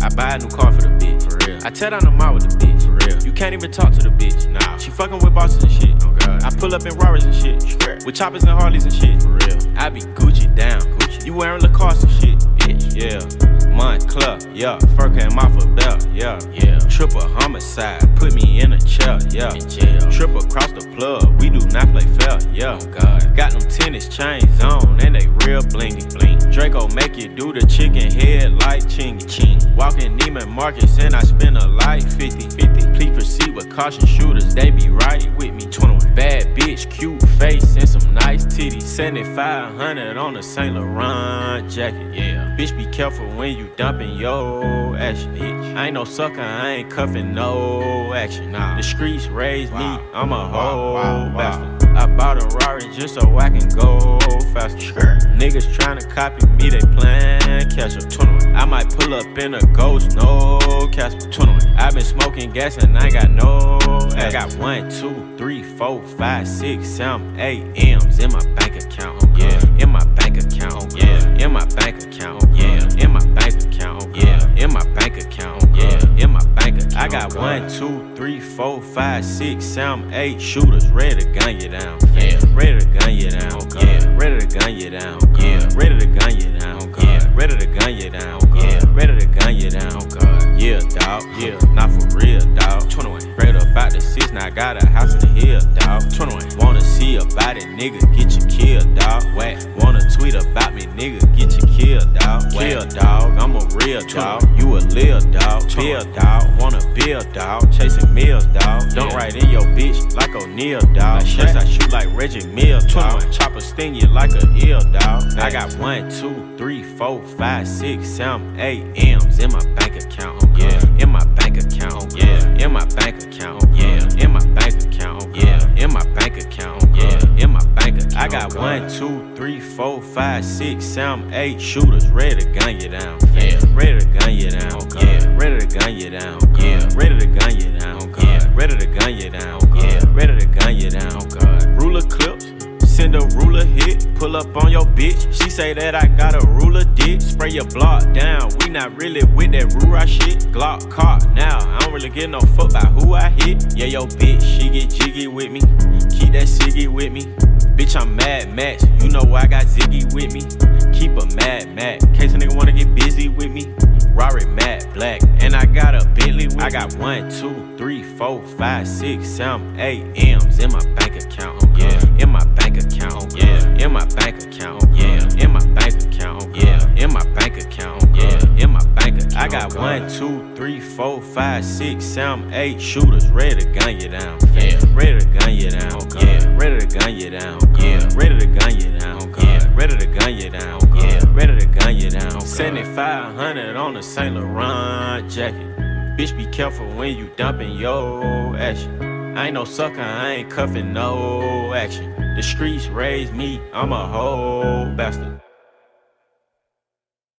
buy a new car for the bitch. For real. I tear down the mall with the bitch. For real. You can't even talk to the bitch. Nah. She fucking with bosses and shit. Oh God. I pull up in Rarers and shit. With choppers and Harleys and shit. For real. I be Gucci down. Gucci. You wearing Lacoste and shit, bitch. Yeah. Montclair, yeah. Fur came off a belt, yeah. Yeah. Triple homicide, put me in a chair, yeah. In jail. Trip across the plug, we do not play fair, yeah. Oh God. Got them tennis chains on, and they real blingy, bling. Draco make you do the chicken head like chingy, ching. Walking Neiman Marcus, and I spend a life 50-50. Please proceed with caution, shooters, they be right with me. 21. Bad bitch, cute face, and some nice titties. 7500 on a Saint Laurent jacket, yeah. Bitch, be careful when you dumping your action, bitch. I ain't no sucker, I ain't cuffing no action. Nah. The streets raised me, I'm a whole bastard. I bought a Rari just so I can go faster. Sure. Niggas tryna copy me, they playin' catch up. 21. I might pull up in a Ghost, no Casper. 21. I been smoking gas and I got no I got 1, 2, 3, 4, 5, 6, 7, 8 M's in my bank account. Yeah. In my bank account. Yeah. In my bank account. Yeah. In my bank account. Yeah. In my bank account. Yeah. In my bank account. I got 1, 2, 3, 4, 5, 6, 7, 8 shooters ready to gun you down. Yeah. Ready to gun you down. Yeah. Ready to gun you down. Yeah. Ready to gun you down. Yeah. Ready to gun you down. Yeah. Ready to gun you down. Yeah, dawg. Yeah. Not for real, dawg. 21. Straight up out the 6, now I got a house in the hill, dawg. 21. Wanna see about it, nigga, get you killed, dawg. Whack. Wanna tweet about me, nigga, get you killed, dawg. Kill, dawg. I'm a real dawg. You a lil dawg. Bill, dawg. Wanna build, dawg. Chasing meals, dawg. Don't write in your bitch like O'Neal, dawg. Shots I shoot like Reggie Mills, dawg. Chopper sting you like a eel, dawg. I got 1, 2, 3, 4, 5, 6, 7, 8 M's in my bank account. Yeah. In my bank account. Yeah. In my bank account. Yeah. In my bank account. Yeah. In my bank account. Yeah. In my bank account. I got 1, 2, 3, 4, 5, 6, 7, 8 shooters ready to gun you down. Yeah. Ready to gun you down. Yeah. Ready to gun you down. Yeah. Ready to gun you down. Yeah. Ready to gun you down. Yeah. Ready to gun you down. Ruler clips. Send a ruler hit, pull up on your bitch. She say that I got a ruler dick. Spray your block down, we not really with that Rura shit. Glock caught now, I don't really give no fuck about who I hit. Yeah, yo bitch, she get jiggy with me. Keep that ciggy with me. Bitch, I'm Mad Max, you know I got Ziggy with me. Keep a Mad Max, case a nigga wanna get busy with me. Rari matte black, and I got a Bentley with me. I got 1, 2, 3, 4, 5, 6, 7, 8 M's in my bank account. Yeah. In my bank account. Yeah. In my bank account. Yeah. In my bank account. Yeah. In my bank account. Yeah. In my bank account. I got 1, 2, 3, 4, 5, 6, 7, 8 shooters ready to gun you down. Yeah. Ready to gun you down. Yeah. Ready to gun you down. Yeah. Ready to gun you down. Yeah. Ready to gun you down. Yeah. Ready to gun you down. 7500 on a Saint Laurent jacket. Bitch, be careful when you dumping your action. I ain't no sucker, I ain't cuffing no action. The streets raised me, I'm a whole bastard.